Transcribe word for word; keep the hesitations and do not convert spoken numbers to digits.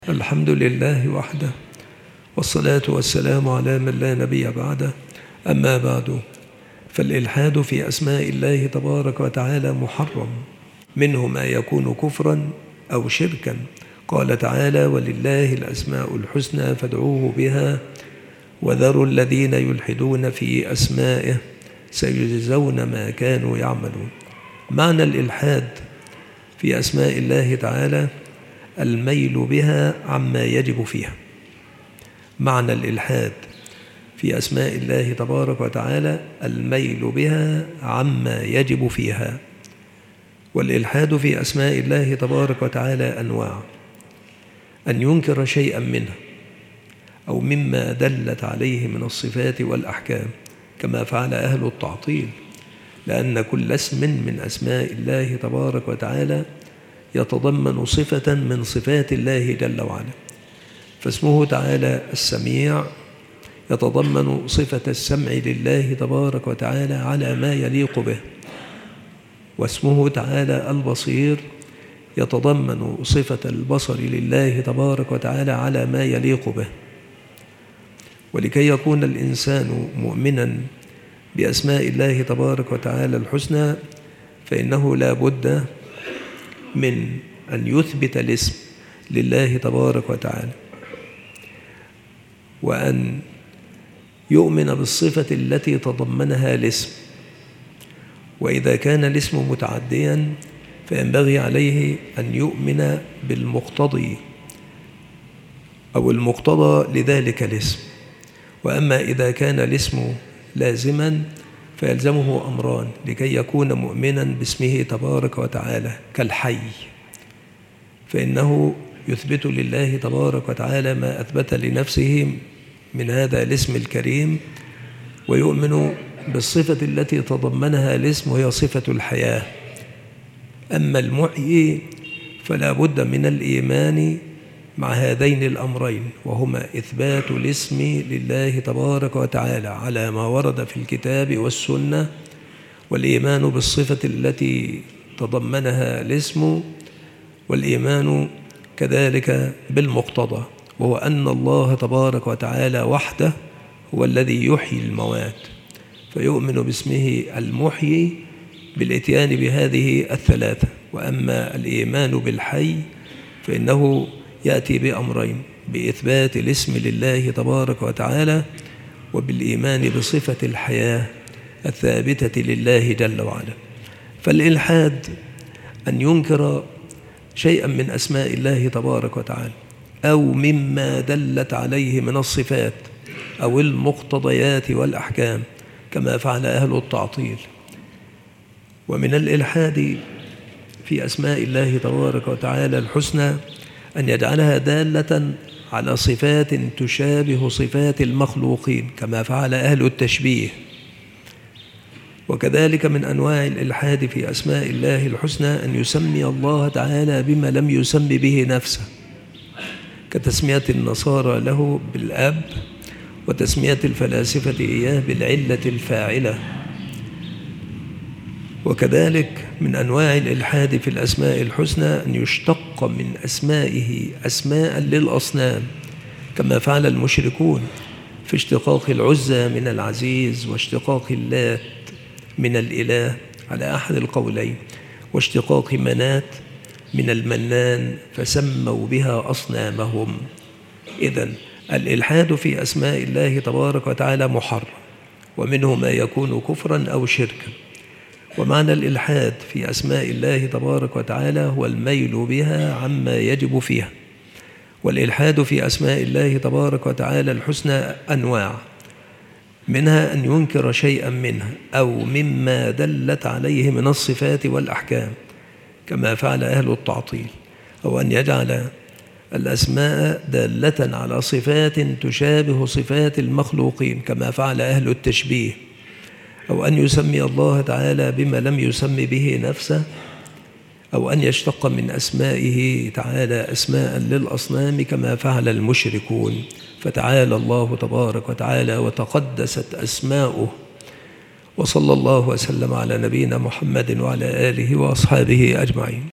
الحمد لله وحده، والصلاة والسلام على من لا نبي بعده. أما بعد، فالإلحاد في أسماء الله تبارك وتعالى محرم، منه ما يكون كفرا أو شركا. قال تعالى: ولله الأسماء الحسنى فادعوه بها وذروا الذين يلحدون في أسمائه سيجزون ما كانوا يعملون. معنى الإلحاد في أسماء الله تعالى الميل بها عما يجب فيها. معنى الإلحاد في أسماء الله تبارك وتعالى الميل بها عما يجب فيها. والإلحاد في أسماء الله تبارك وتعالى أنواع: أن ينكر شيئا منها أو مما دلت عليه من الصفات والأحكام، كما فعل أهل التعطيل، لأن كل اسم من أسماء الله تبارك وتعالى يتضمن صفة من صفات الله جل وعلا. فاسمه تعالى السميع يتضمن صفة السمع لله تبارك وتعالى على ما يليق به، واسمه تعالى البصير يتضمن صفة البصر لله تبارك وتعالى على ما يليق به. ولكي يكون الإنسان مؤمنا بأسماء الله تبارك وتعالى الحسنى، فإنه لا بد من أن يثبت الاسم لله تبارك وتعالى، وأن يؤمن بالصفة التي تضمنها الاسم. وإذا كان الاسم متعديا فينبغي عليه أن يؤمن بالمقتضي أو المقتضى لذلك الاسم. وأما إذا كان الاسم لازما فيلزمه أمران لكي يكون مؤمنا باسمه تبارك وتعالى، كالحي، فإنه يثبت لله تبارك وتعالى ما أثبت لنفسه من هذا الاسم الكريم، ويؤمن بالصفة التي تضمنها الاسم وهي صفة الحياة. أما المحيي فلا بد من الإيمان مع هذين الأمرين، وهما إثبات الاسم لله تبارك وتعالى على ما ورد في الكتاب والسنة، والإيمان بالصفة التي تضمنها الاسم، والإيمان كذلك بالمقتضى، وهو أن الله تبارك وتعالى وحده هو الذي يحيي الموات. فيؤمن باسمه المحيي بالإتيان بهذه الثلاثة. وأما الإيمان بالحي فإنه يأتي بأمرين: بإثبات الاسم لله تبارك وتعالى، وبالإيمان بصفة الحياة الثابتة لله جل وعلا. فالإلحاد أن ينكر شيئا من أسماء الله تبارك وتعالى أو مما دلت عليه من الصفات أو المقتضيات والأحكام، كما فعل أهل التعطيل. ومن الإلحاد في أسماء الله تبارك وتعالى الحسنى أن يجعلها دالة على صفات تشابه صفات المخلوقين، كما فعل أهل التشبيه. وكذلك من أنواع الإلحاد في أسماء الله الحسنى أن يسمي الله تعالى بما لم يسم به نفسه، كتسمية النصارى له بالأب، وتسمية الفلاسفة إياه بالعلة الفاعلة. وكذلك من أنواع الإلحاد في الأسماء الحسنى أن يشتق من أسمائه أسماء للأصنام، كما فعل المشركون في اشتقاق العزى من العزيز، واشتقاق اللات من الإله على أحد القولين، واشتقاق منات من المنان، فسموا بها أصنامهم. إذن الإلحاد في أسماء الله تبارك وتعالى محرم، ومنه ما يكون كفرا أو شركا. ومعنى الإلحاد في أسماء الله تبارك وتعالى هو الميل بها عما يجب فيها. والإلحاد في أسماء الله تبارك وتعالى الحسنى أنواع: منها أن ينكر شيئا منها أو مما دلت عليه من الصفات والأحكام، كما فعل أهل التعطيل، أو أن يجعل الأسماء دالة على صفات تشابه صفات المخلوقين، كما فعل أهل التشبيه، أو أن يسمي الله تعالى بما لم يسم به نفسه، أو أن يشتق من أسمائه تعالى أسماء للأصنام، كما فعل المشركون. فتعالى الله تبارك وتعالى وتقدست أسماؤه. وصلى الله وسلم على نبينا محمد وعلى آله وأصحابه أجمعين.